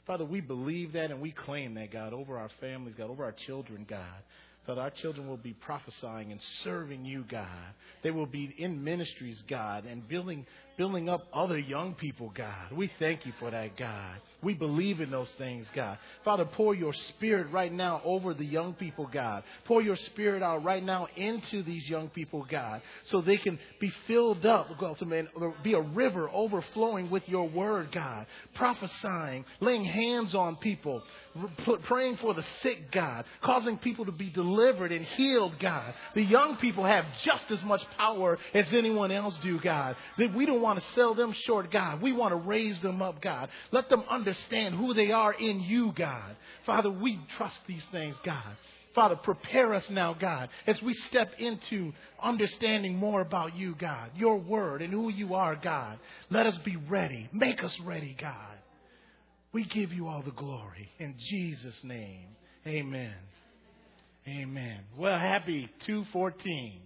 Father, we believe that and we claim that, God, over our families, God, over our children, God. Father, our children will be prophesying and serving you, God. They will be in ministries, God, and building up other young people, God. We thank you for that, God. We believe in those things, God. Father, pour your spirit right now over the young people, God. Pour your spirit out right now into these young people, God, so they can be filled up, be a river overflowing with your word, God. Prophesying, laying hands on people, praying for the sick, God, causing people to be delivered and healed, God. The young people have just as much power as anyone else do, God. That we don't want to sell them short, God. We want to raise them up, God. Let them understand who they are in you, God. Father, we trust these things, God. Father, prepare us now, God, as we step into understanding more about you, God, your word and who you are, God. Let us be ready. Make us ready, God. We give you all the glory. In Jesus' name, amen. Amen. Well, happy 2/14.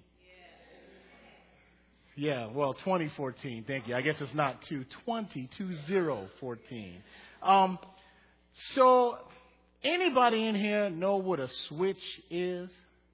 Yeah, well, 2014. Thank you. I guess it's not 2/20, 2014. So, anybody in here know what a switch is?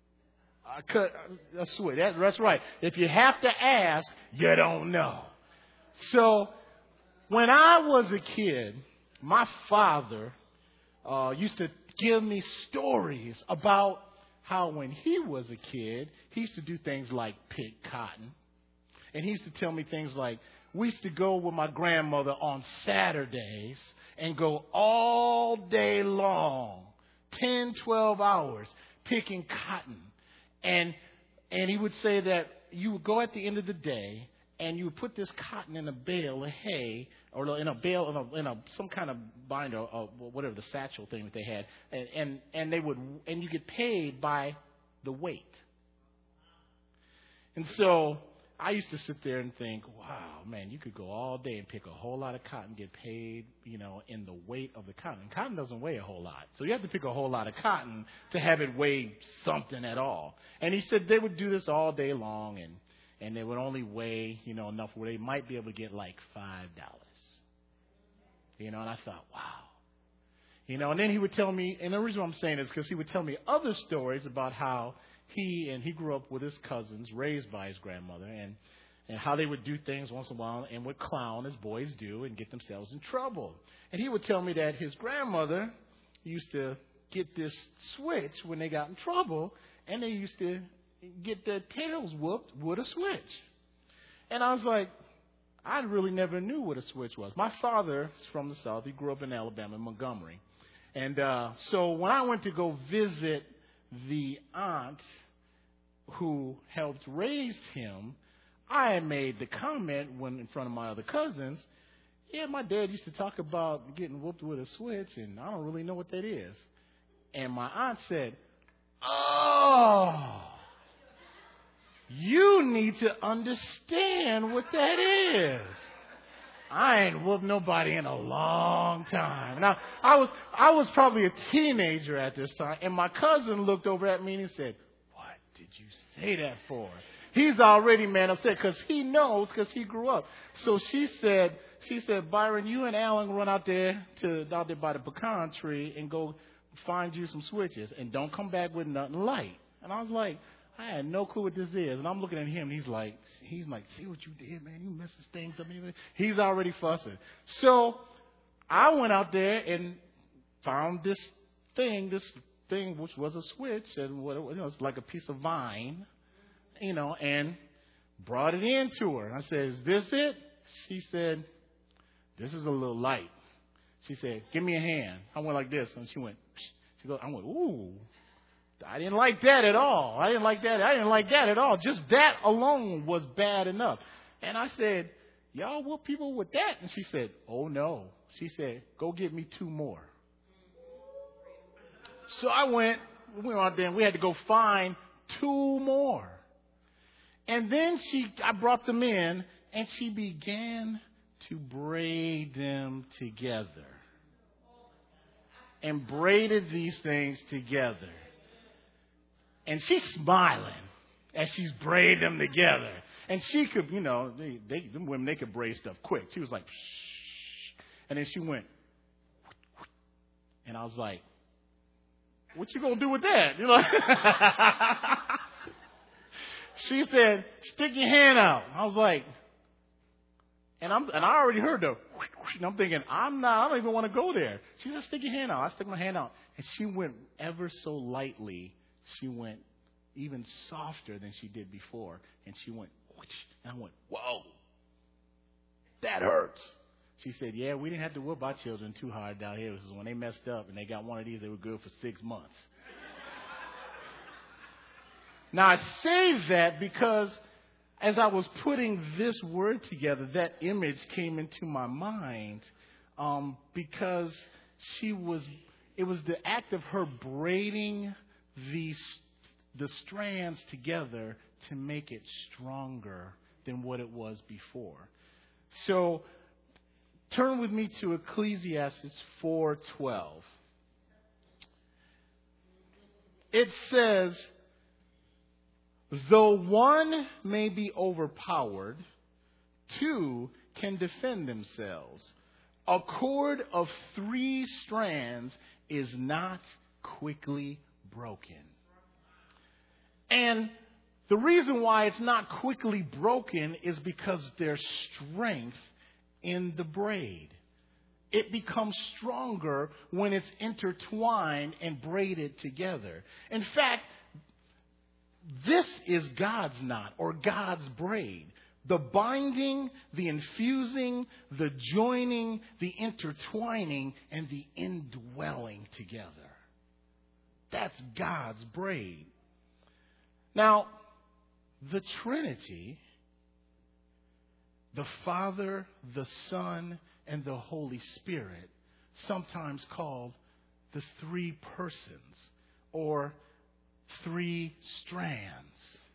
A switch. That's right. If you have to ask, you don't know. So, when I was a kid, my father used to give me stories about how when he was a kid, he used to do things like pick cotton. And he used to tell me things like, we used to go with my grandmother on Saturdays and go all day long, 10, 12 hours, picking cotton. And he would say that you would go at the end of the day and you would put this cotton in a bale of hay, or in a bale, in some kind of binder, or whatever, the satchel thing that they had, and you get paid by the weight. And so I used to sit there and think, wow, man, you could go all day and pick a whole lot of cotton, get paid, in the weight of the cotton. And cotton doesn't weigh a whole lot. So you have to pick a whole lot of cotton to have it weigh something at all. And he said they would do this all day long, and they would only weigh, enough where they might be able to get like $5. And I thought, wow. And then he would tell me, and the reason I'm saying is because he would tell me other stories about how he grew up with his cousins, raised by his grandmother, and how they would do things once in a while and would clown as boys do and get themselves in trouble. And he would tell me that his grandmother used to get this switch when they got in trouble, and they used to get their tails whooped with a switch. And I was like, I really never knew what a switch was. My father is from the South. He grew up in Alabama, Montgomery. And so when I went to go visit the aunt who helped raise him, I had made the comment when in front of my other cousins, yeah, my dad used to talk about getting whooped with a switch, and I don't really know what that is. And my aunt said, oh, you need to understand what that is. I ain't whooped nobody in a long time. Now, I was probably a teenager at this time, and my cousin looked over at me and he said, what did you say that for? He's already, man, upset because he knows, because he grew up. So she said, Byron, you and Alan run out there by the pecan tree and go find you some switches, and don't come back with nothing light. And I was like, I had no clue what this is. And I'm looking at him, and he's like, see what you did, man. You messed things up. He's already fussing. So I went out there and found this thing which was a switch, and it's like a piece of vine, and brought it in to her. And I said, is this it? She said, this is a little light. She said, give me a hand. I went like this, and she went, I went, ooh. I didn't like that at all. I didn't like that at all. Just that alone was bad enough. And I said, y'all whoop people with that? And she said, oh, no. She said, go get me 2 more. So we went out there, and we had to go find 2 more. And then I brought them in, and she began to braid them together. And braided these things together. And she's smiling as she's braiding them together. And she could, them women, they could braid stuff quick. She was like, shh. And then she went, I was like, what you going to do with that? You know? She said, stick your hand out. I was like, and I already heard the whoosh, whoosh, and I'm thinking, I don't even want to go there. She said, stick your hand out. I stuck my hand out, and she went ever so lightly. She went even softer than she did before, and she went whoosh, and I went, whoa, that hurts. She said, yeah, we didn't have to whip our children too hard down here. Because when they messed up and they got one of these, they were good for 6 months. Now, I say that because as I was putting this word together, that image came into my mind because it was the act of her braiding the strands together to make it stronger than what it was before. So turn with me to Ecclesiastes 4:12. It says, though one may be overpowered, two can defend themselves. A cord of 3 strands is not quickly broken. And the reason why it's not quickly broken is because there's strength in the braid. It becomes stronger when it's intertwined and braided together. In fact, this is God's knot or God's braid. The binding, the infusing, the joining, the intertwining, and the indwelling together. That's God's braid. Now, the Trinity, the Father, the Son, and the Holy Spirit, sometimes called the 3 persons or 3 strands.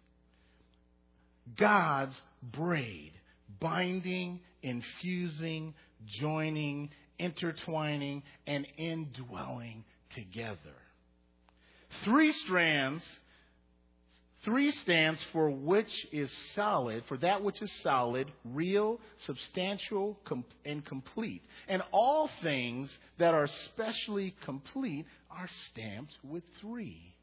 God's braid, binding, infusing, joining, intertwining, and indwelling together. 3 strands. 3 stands for that which is solid, real, substantial, and complete. And all things that are specially complete are stamped with 3.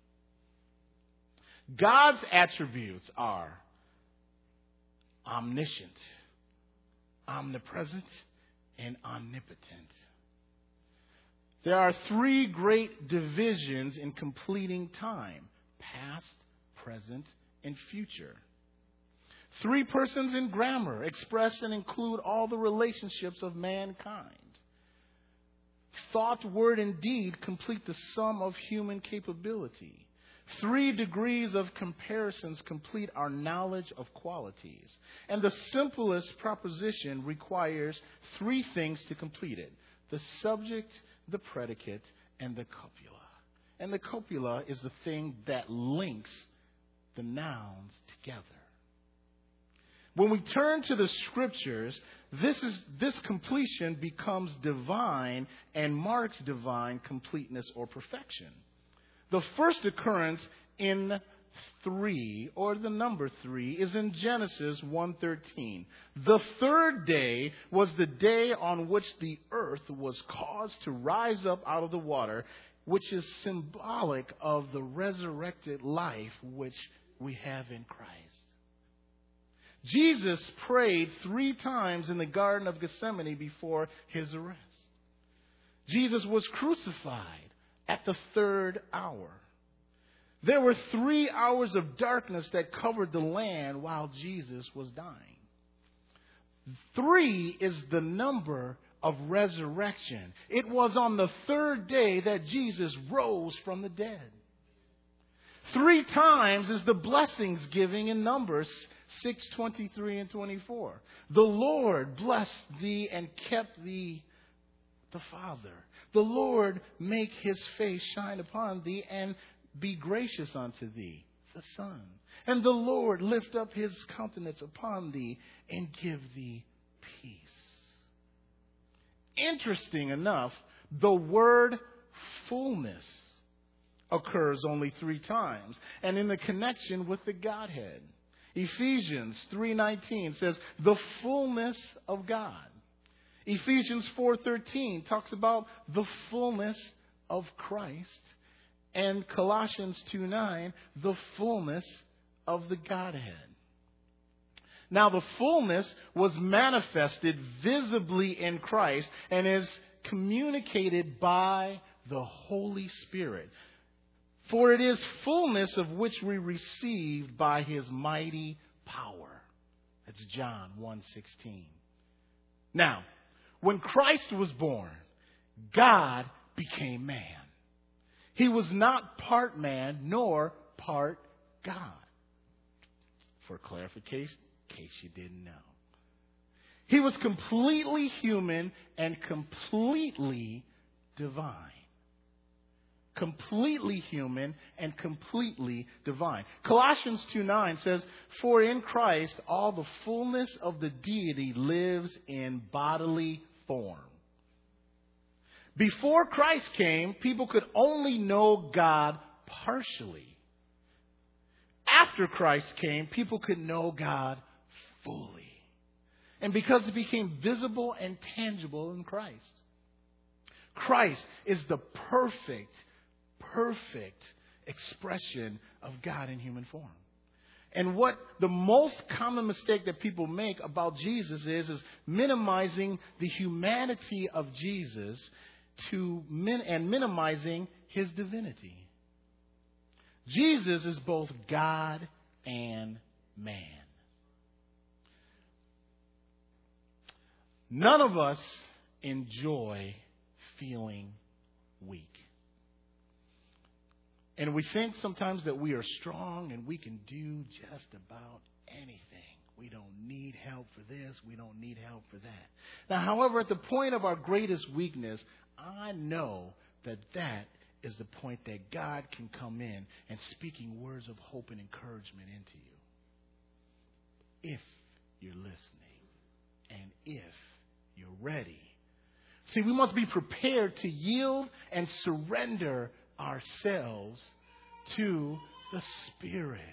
God's attributes are omniscient, omnipresent, and omnipotent. There are 3 great divisions in completing time: past, present, and future. 3 persons in grammar express and include all the relationships of mankind. Thought, word, and deed complete the sum of human capability. 3 degrees of comparisons complete our knowledge of qualities. And the simplest proposition requires 3 things to complete it: the subject, the predicate, and the copula. And the copula is the thing that links the nouns together. When we turn to the scriptures, this completion becomes divine and marks divine completeness or perfection. The first occurrence in 3, or the number 3, is in Genesis 1:13. The 3rd day was the day on which the earth was caused to rise up out of the water, which is symbolic of the resurrected life which we have in Christ. Jesus prayed 3 times in the Garden of Gethsemane before his arrest. Jesus was crucified at the 3rd hour. There were 3 hours of darkness that covered the land while Jesus was dying. 3 is the number of resurrection. It was on the 3rd day that Jesus rose from the dead. 3 times is the blessings giving in Numbers 6:23 and 24. The Lord blessed thee and kept thee, the Father. The Lord make his face shine upon thee and be gracious unto thee, the Son. And the Lord lift up his countenance upon thee and give thee peace. Interesting enough, the word fullness occurs only 3 times, and in the connection with the Godhead. Ephesians 3:19 says, the fullness of God. Ephesians 4:13 talks about the fullness of Christ, and Colossians 2:9, the fullness of the Godhead. Now, the fullness was manifested visibly in Christ and is communicated by the Holy Spirit. For it is fullness of which we received by his mighty power. That's John 1:16. Now, when Christ was born, God became man. He was not part man nor part God. For clarification, in case you didn't know. He was completely human and completely divine. Completely human and completely divine. Colossians 2:9 says, "For in Christ all the fullness of the deity lives in bodily form." Before Christ came, people could only know God partially. After Christ came, people could know God fully. And because it became visible and tangible in Christ. Christ is the perfect expression of God in human form. And what the most common mistake that people make about Jesus is minimizing the humanity of Jesus and minimizing his divinity. Jesus is both God and man. None of us enjoy feeling weak. And we think sometimes that we are strong and we can do just about anything. We don't need help for this. We don't need help for that. Now, however, at the point of our greatest weakness, I know that is the point that God can come in and speaking words of hope and encouragement into you. If you're listening and if you're ready. See, we must be prepared to yield and surrender ourselves to the Spirit.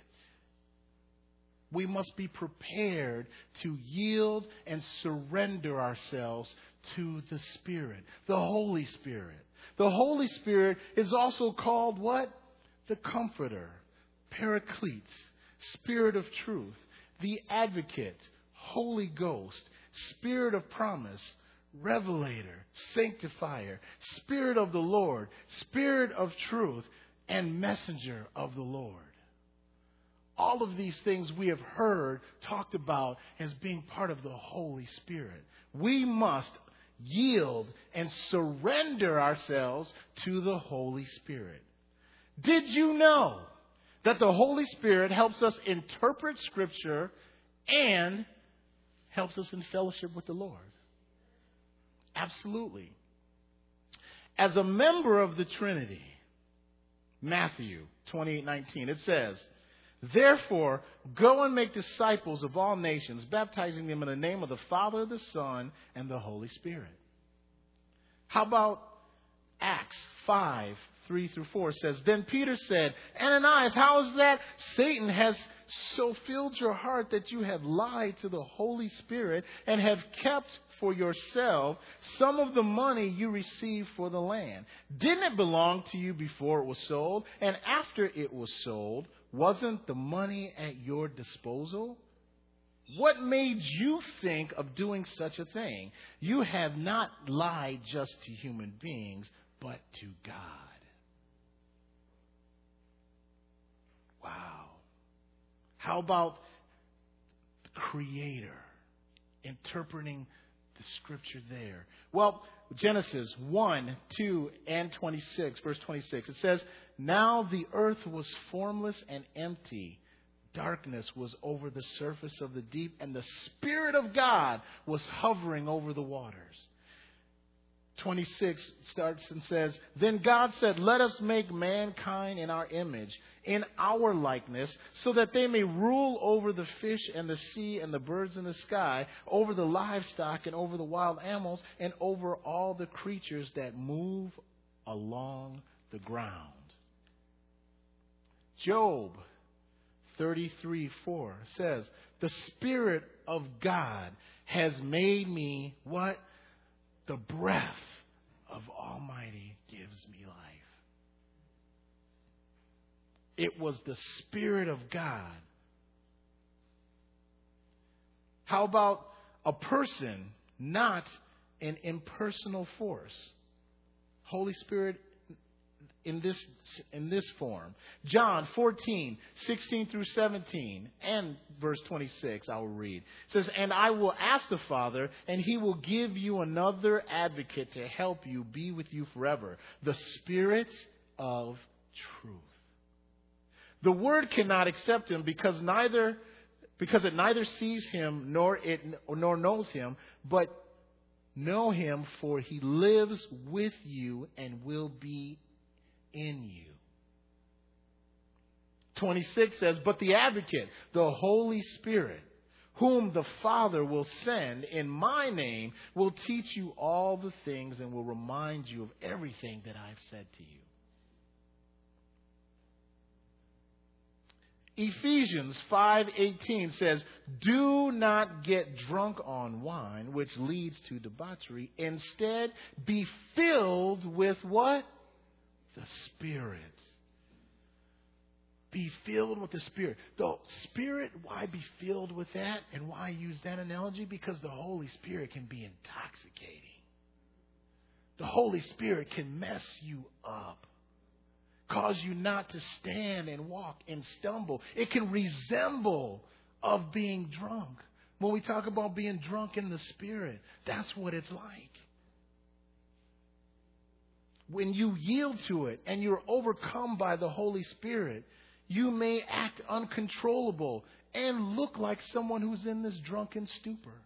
We must be prepared to yield and surrender ourselves to the Spirit, the Holy Spirit. The Holy Spirit is also called what? The Comforter, Paracletes, Spirit of Truth, the Advocate, Holy Ghost, Spirit of Promise, Revelator, Sanctifier, Spirit of the Lord, Spirit of Truth, and Messenger of the Lord. All of these things we have heard talked about as being part of the Holy Spirit. We must yield and surrender ourselves to the Holy Spirit. Did you know that the Holy Spirit helps us interpret Scripture and helps us in fellowship with the Lord? Absolutely. As a member of the Trinity, Matthew 28:19, it says, "Therefore, go and make disciples of all nations, baptizing them in the name of the Father, the Son, and the Holy Spirit." How about Acts 5:3-4 says, "Then Peter said, 'Ananias, how is that Satan has so filled your heart that you have lied to the Holy Spirit and have kept for yourself some of the money you received for the land? Didn't it belong to you before it was sold? And after it was sold, wasn't the money at your disposal? What made you think of doing such a thing? You have not lied just to human beings, but to God.'" Wow. How about the Creator interpreting the Scripture there? Well, Genesis 1:2 and 26, verse 26. It says, "Now the earth was formless and empty. Darkness was over the surface of the deep, and the Spirit of God was hovering over the waters." 26 starts and says, "Then God said, 'Let us make mankind in our image, in our likeness, so that they may rule over the fish and the sea and the birds in the sky, over the livestock and over the wild animals, and over all the creatures that move along the ground.'" Job 33:4 says, "The Spirit of God has made me" what? "The breath of Almighty gives me life." It was the Spirit of God. How about a person, not an impersonal force? Holy Spirit in this form. John 14:16 through 17 and verse 26 I will read. It says, "And I will ask the Father, and he will give you another advocate to help you be with you forever, the Spirit of truth. The Word cannot accept him because it neither sees him nor knows him, but know him, for he lives with you and will be in you." 26 says, "But the advocate, the Holy Spirit, whom the Father will send in my name, will teach you all the things and will remind you of everything that I've said to you." Ephesians 5:18 says, "Do not get drunk on wine, which leads to debauchery. Instead, be filled with" what? The Spirit. Be filled with the Spirit. The Spirit, why be filled with that? And why use that analogy? Because the Holy Spirit can be intoxicating. The Holy Spirit can mess you up. Cause you not to stand and walk and stumble. It can resemble of being drunk. When we talk about being drunk in the Spirit, that's what it's like. When you yield to it and you're overcome by the Holy Spirit, you may act uncontrollable and look like someone who's in this drunken stupor.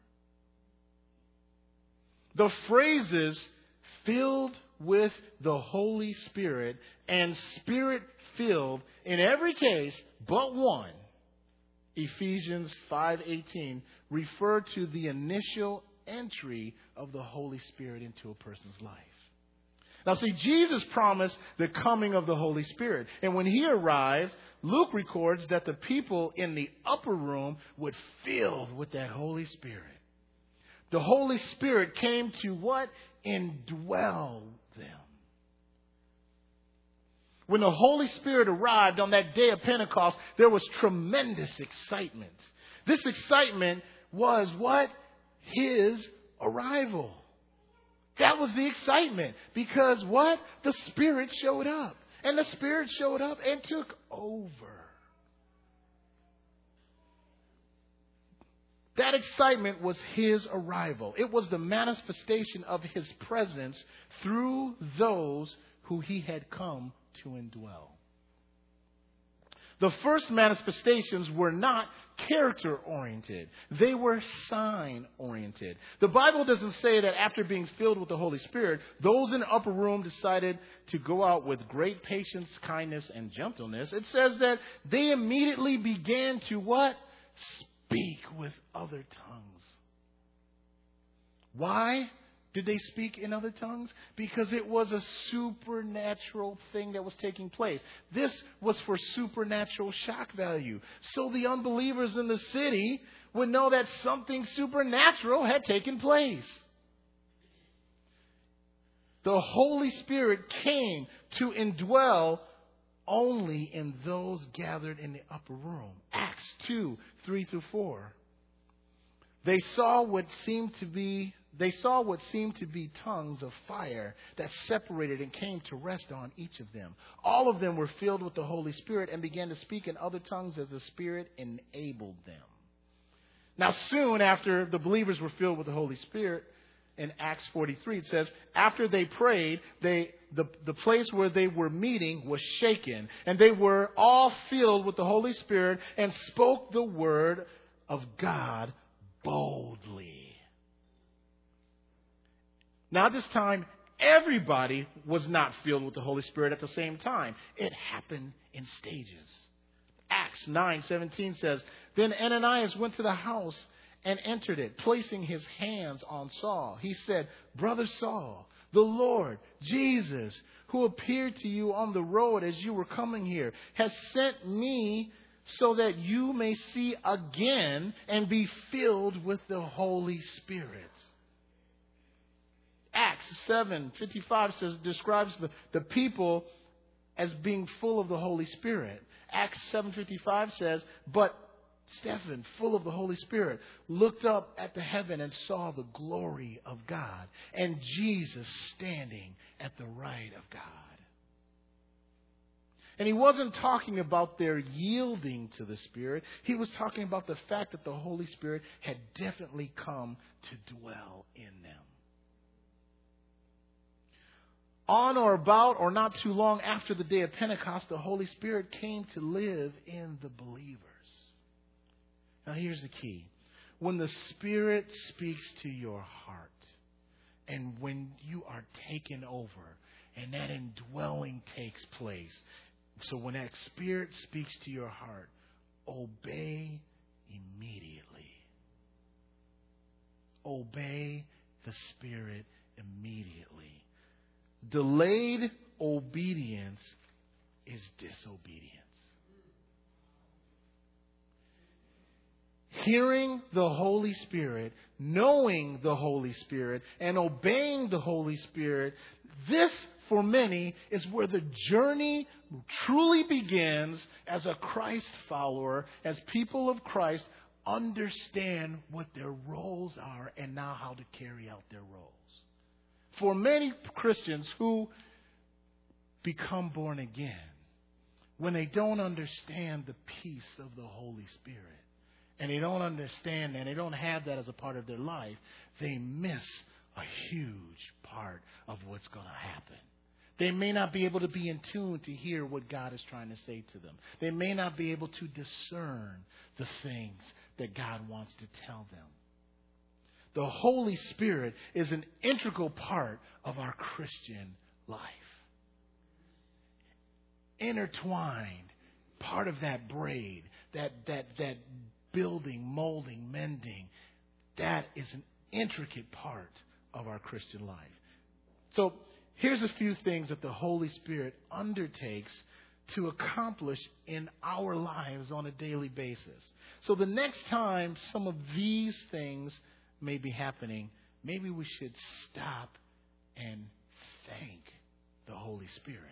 The phrases "filled with the Holy Spirit" and "Spirit-filled" in every case but one, Ephesians 5:18, refer to the initial entry of the Holy Spirit into a person's life. Now see, Jesus promised the coming of the Holy Spirit. And when he arrived, Luke records that the people in the upper room were filled with that Holy Spirit. The Holy Spirit came to what? Indwell them. When the Holy Spirit arrived on that day of Pentecost, there was tremendous excitement. This excitement was what? His arrival. That was the excitement. Because what? The Spirit showed up. And the Spirit showed up and took over. That excitement was his arrival. It was the manifestation of his presence through those who he had come to indwell. The first manifestations were not character-oriented. They were sign-oriented. The Bible doesn't say that after being filled with the Holy Spirit, those in the upper room decided to go out with great patience, kindness, and gentleness. It says that they immediately began to what? Speak with other tongues. Why did they speak in other tongues? Because it was a supernatural thing that was taking place. This was for supernatural shock value. So the unbelievers in the city would know that something supernatural had taken place. The Holy Spirit came to indwell only in those gathered in the upper room. Acts 2:3-4. They saw what seemed to be tongues of fire that separated and came to rest on each of them. All of them were filled with the Holy Spirit and began to speak in other tongues as the Spirit enabled them. Now, soon after the believers were filled with the Holy Spirit, in Acts 43, it says, after they prayed, the place where they were meeting was shaken, and they were all filled with the Holy Spirit and spoke the word of God boldly. Now, at this time, everybody was not filled with the Holy Spirit at the same time. It happened in stages. Acts 9:17 says, then Ananias went to the house and entered it, placing his hands on Saul. He said, Brother Saul, the Lord Jesus, who appeared to you on the road as you were coming here, has sent me so that you may see again and be filled with the Holy Spirit. Acts 7:55 describes the people as being full of the Holy Spirit. Acts 7:55 says, but Stephen, full of the Holy Spirit, looked up at the heaven and saw the glory of God and Jesus standing at the right of God. And he wasn't talking about their yielding to the Spirit. He was talking about the fact that the Holy Spirit had definitely come to dwell in them. On or about or not too long after the day of Pentecost, the Holy Spirit came to live in the believers. Now here's the key. When the Spirit speaks to your heart, and when you are taken over, and that indwelling takes place, so when that Spirit speaks to your heart, obey immediately. Obey the Spirit immediately. Delayed obedience is disobedience. Hearing the Holy Spirit, knowing the Holy Spirit, and obeying the Holy Spirit, this, for many, is where the journey truly begins as a Christ follower, as people of Christ understand what their roles are and now how to carry out their roles. For many Christians who become born again, when they don't understand the peace of the Holy Spirit, and they don't understand and they don't have that as a part of their life, they miss a huge part of what's going to happen. They may not be able to be in tune to hear what God is trying to say to them. They may not be able to discern the things that God wants to tell them. The Holy Spirit is an integral part of our Christian life. Intertwined, part of that braid, that building, molding, mending, that is an intricate part of our Christian life. So here's a few things that the Holy Spirit undertakes to accomplish in our lives on a daily basis. So the next time some of these things may be happening, maybe we should stop and thank the Holy Spirit.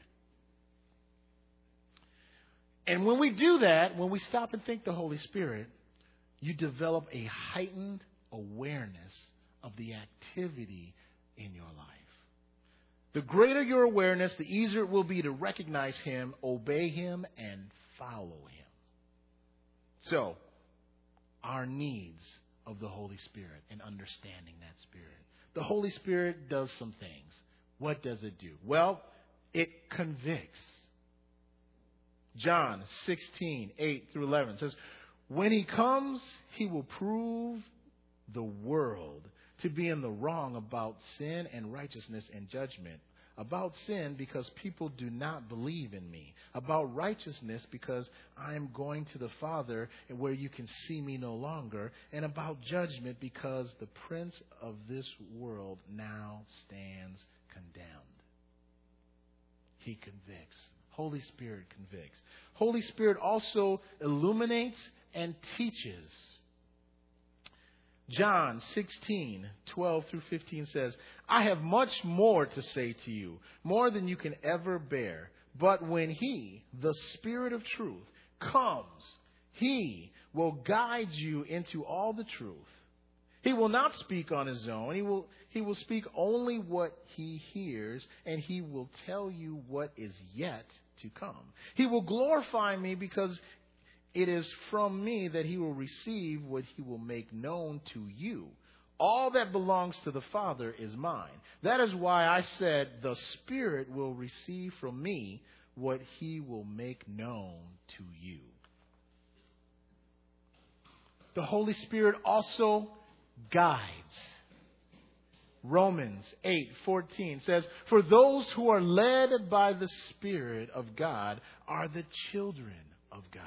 And when we do that, when we stop and thank the Holy Spirit, you develop a heightened awareness of the activity in your life. The greater your awareness, the easier it will be to recognize Him, obey Him, and follow Him. So, our needs of the Holy Spirit and understanding that Spirit. The Holy Spirit does some things. What does it do? Well, it convicts. John 16:8-11 says, when He comes, He will prove the world to be in the wrong about sin and righteousness and judgment. About sin, because people do not believe in me. About righteousness, because I am going to the Father where you can see me no longer. And about judgment, because the prince of this world now stands condemned. He convicts. Holy Spirit convicts. Holy Spirit also illuminates and teaches. John 16:12-15 says, I have much more to say to you, more than you can ever bear. But when He, the Spirit of truth, comes, He will guide you into all the truth. He will not speak on His own. He will speak only what He hears, and He will tell you what is yet to come. He will glorify me, because it is from me that He will receive what He will make known to you. All that belongs to the Father is mine. That is why I said the Spirit will receive from me what He will make known to you. The Holy Spirit also guides. Romans 8:14 says, for those who are led by the Spirit of God are the children of God.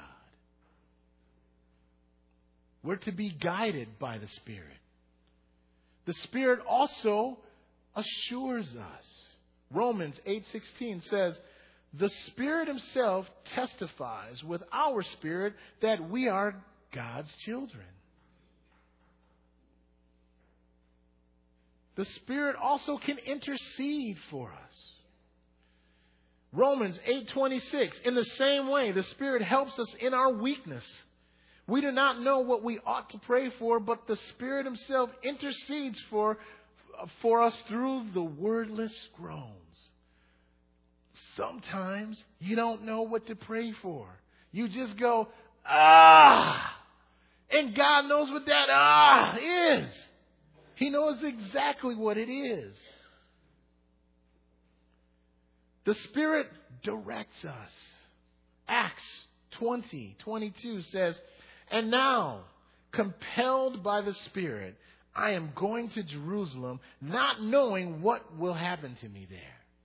We're to be guided by the Spirit. The Spirit also assures us. Romans 8:16 says, the Spirit Himself testifies with our spirit that we are God's children. The Spirit also can intercede for us. Romans 8:26. In the same way, the Spirit helps us in our weakness. We do not know what we ought to pray for, but the Spirit Himself intercedes for us through the wordless groans. Sometimes you don't know what to pray for. You just go, ah! And God knows what that ah is. He knows exactly what it is. The Spirit directs us. Acts 20:22 says, and now, compelled by the Spirit, I am going to Jerusalem, not knowing what will happen to me there.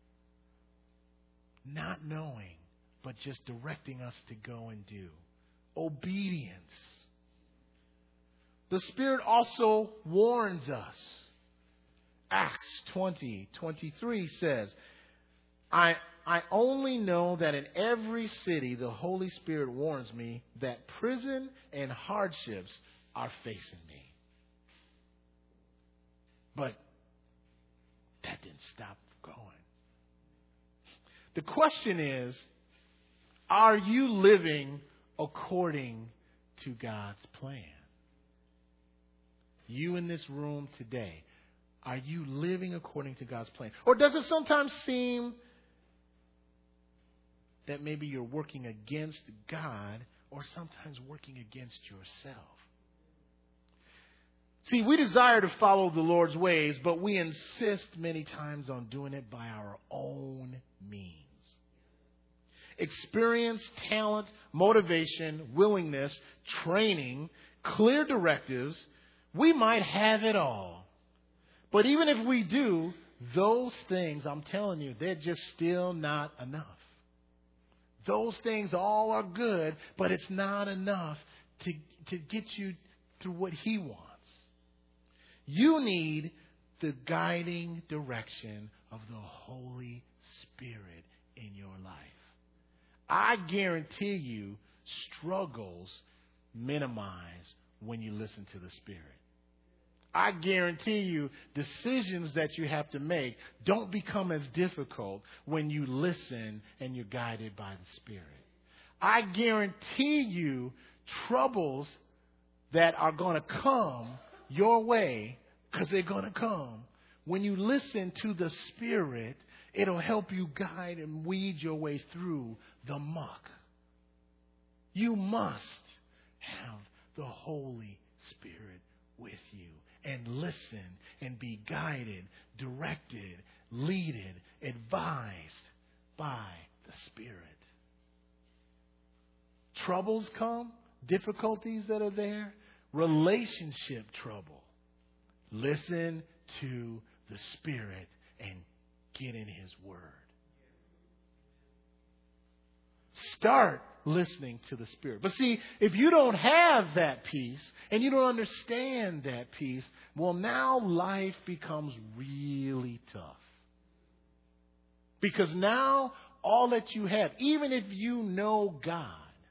Not knowing, but just directing us to go and do. Obedience. The Spirit also warns us. Acts 20:23 says, I only know that in every city the Holy Spirit warns me that prison and hardships are facing me. But that didn't stop going. The question is, are you living according to God's plan? You in this room today, are you living according to God's plan? Or does it sometimes seem that maybe you're working against God or sometimes working against yourself? See, we desire to follow the Lord's ways, but we insist many times on doing it by our own means. Experience, talent, motivation, willingness, training, clear directives, we might have it all. But even if we do, those things, I'm telling you, they're just still not enough. Those things all are good, but it's not enough to get you through what He wants. You need the guiding direction of the Holy Spirit in your life. I guarantee you, struggles minimize when you listen to the Spirit. I guarantee you, decisions that you have to make don't become as difficult when you listen and you're guided by the Spirit. I guarantee you, troubles that are going to come your way, because they're going to come, when you listen to the Spirit, it'll help you guide and weed your way through the muck. You must have the Holy Spirit with you and listen and be guided, directed, leaded, advised by the Spirit. Troubles come, difficulties that are there, relationship trouble. Listen to the Spirit and get in His Word. Start listening to the Spirit. But see, if you don't have that peace and you don't understand that peace, well, now life becomes really tough. Because now all that you have, even if you know God,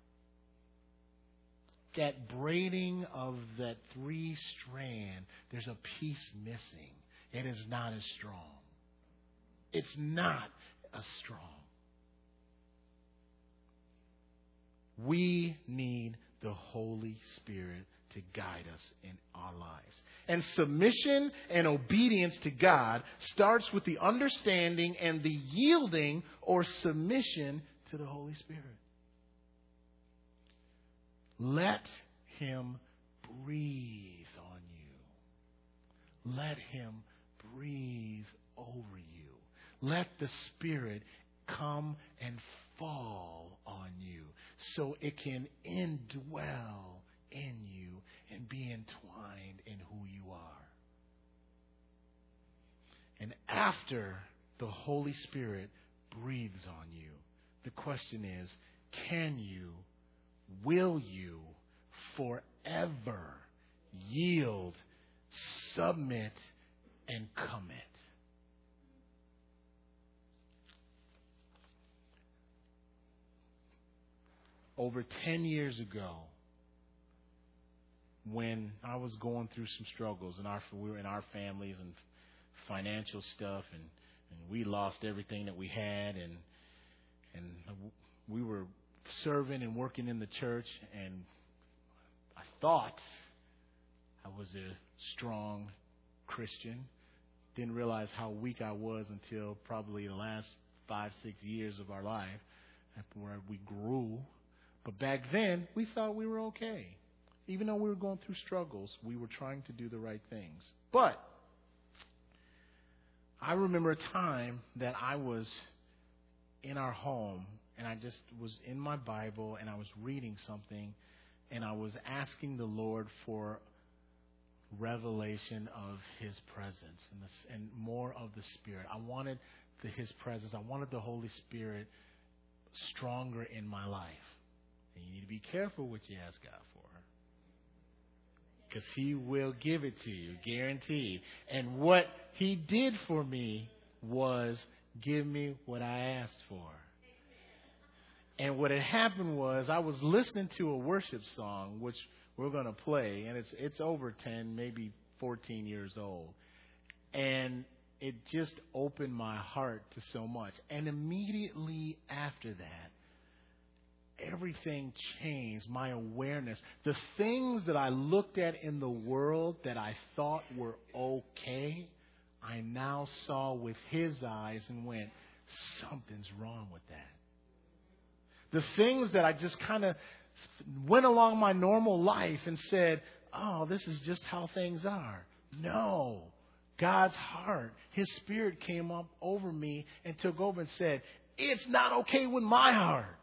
that braiding of that 3-strand, there's a piece missing. It is not as strong. It's not as strong. We need the Holy Spirit to guide us in our lives. And submission and obedience to God starts with the understanding and the yielding or submission to the Holy Spirit. Let Him breathe on you. Let Him breathe over you. Let the Spirit come and fall on you so it can indwell in you and be entwined in who you are. And after the Holy Spirit breathes on you, the question is, can you, will you forever yield, submit, and commit? Over 10 years ago, when I was going through some struggles we were in our families and financial stuff, and we lost everything that we had, and serving and working in the church, and I thought I was a strong Christian. Didn't realize how weak I was until probably the last 5, 6 years of our life, where we grew. But back then, we thought we were okay. Even though we were going through struggles, we were trying to do the right things. But I remember a time that I was in our home, and I just was in my Bible, and I was reading something, and I was asking the Lord for revelation of His presence and more of the Spirit. I wanted His presence. I wanted the Holy Spirit stronger in my life. And you need to be careful what you ask God for, because He will give it to you, guaranteed. And what He did for me was give me what I asked for. And what had happened was I was listening to a worship song, which we're going to play, and it's over 10, maybe 14 years old. And it just opened my heart to so much. And immediately after that, everything changed. My awareness, the things that I looked at in the world that I thought were okay, I now saw with His eyes and went, something's wrong with that. The things that I just kind of went along my normal life and said, oh, this is just how things are. No. God's heart, His Spirit came up over me and took over and said, it's not okay with my heart.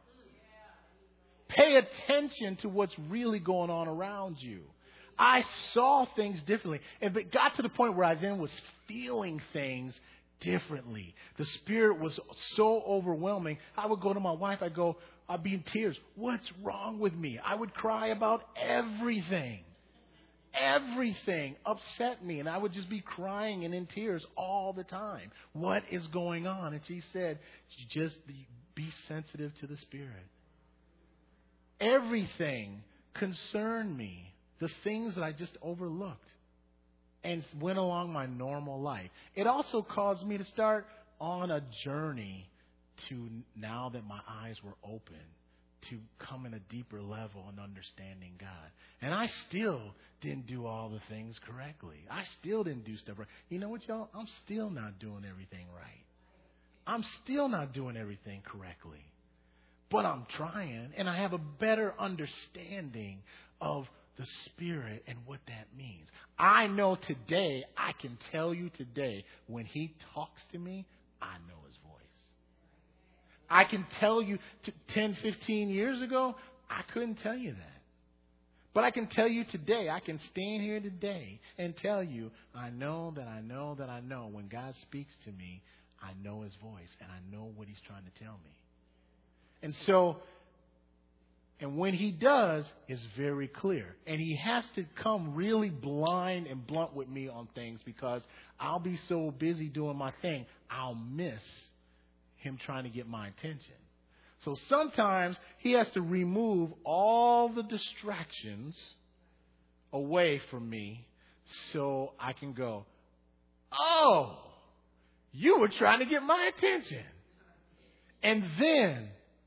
Pay attention to what's really going on around you. I saw things differently. And it got to the point where I then was feeling things differently. The Spirit was so overwhelming. I would go to my wife. I'd be in tears. What's wrong with me? I would cry about everything. Everything upset me. And I would just be crying and in tears all the time. What is going on? And she said, just be sensitive to the Spirit. Everything concerned me. The things that I just overlooked and went along my normal life. It also caused me to start on a journey to, now that my eyes were open, to come in a deeper level in understanding God. And I still didn't do all the things correctly. I still didn't do stuff right. You know what, y'all? I'm still not doing everything right. I'm still not doing everything correctly. But I'm trying, and I have a better understanding of the Spirit and what that means. I know today, I can tell you today, when He talks to me, I know His voice. I can tell you 10, 15 years ago, I couldn't tell you that. But I can tell you today, I can stand here today and tell you, I know that I know that I know when God speaks to me, I know His voice and I know what He's trying to tell me. And so, and when He does, it's very clear. And He has to come really blind and blunt with me on things, because I'll be so busy doing my thing, I'll miss Him trying to get my attention. So sometimes He has to remove all the distractions away from me so I can go, oh, you were trying to get my attention. And then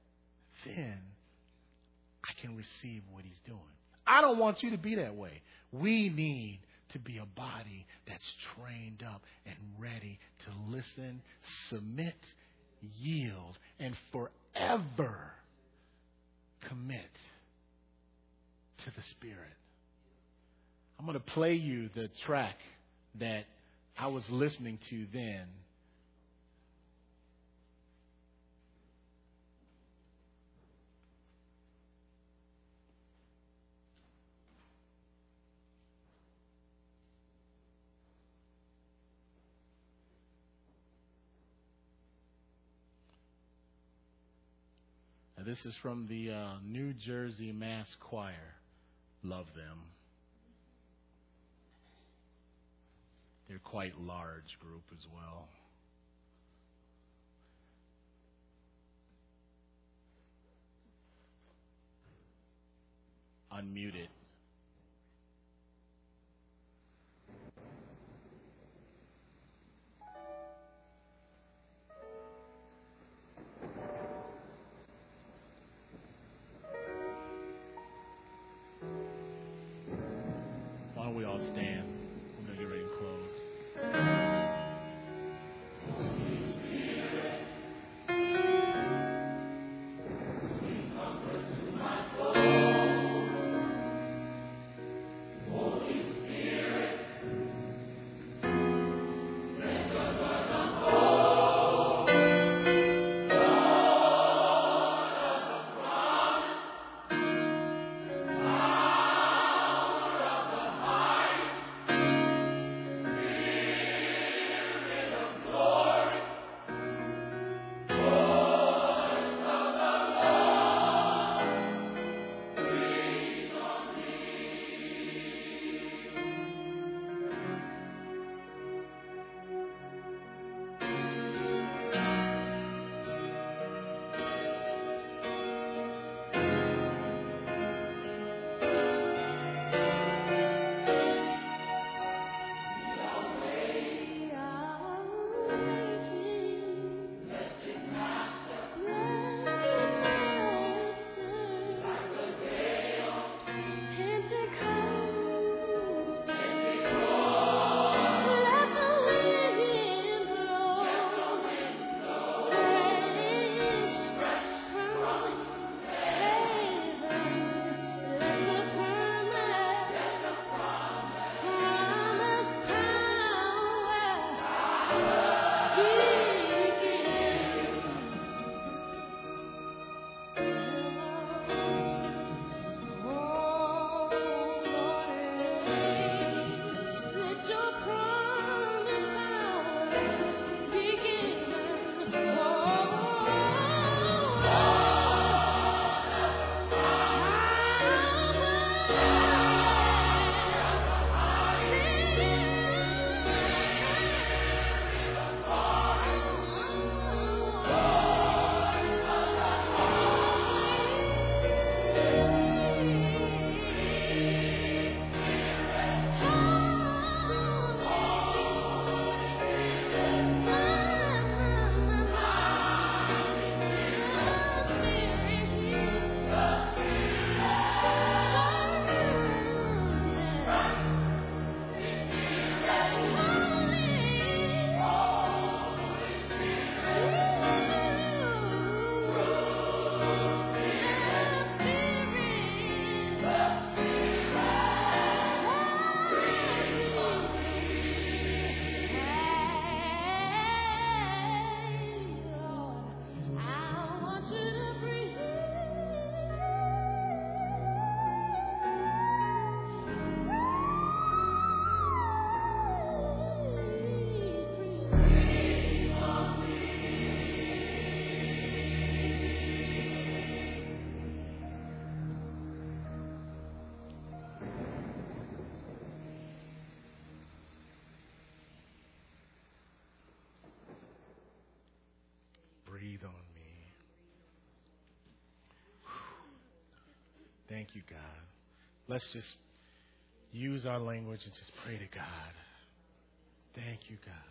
I can receive what He's doing. I don't want you to be that way. We need to be a body that's trained up and ready to listen, submit, yield, and forever commit to the Spirit. I'm going to play you the track that I was listening to then. This is from the New Jersey Mass Choir. Love them. They're quite large group as well. Unmuted. Thank you, God. Let's just use our language and just pray to God. Thank you, God.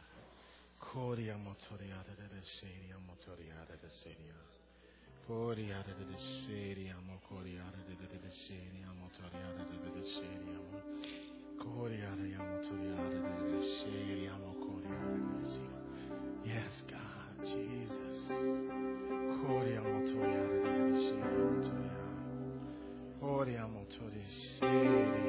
Yes, God, Jesus. Ori amo tori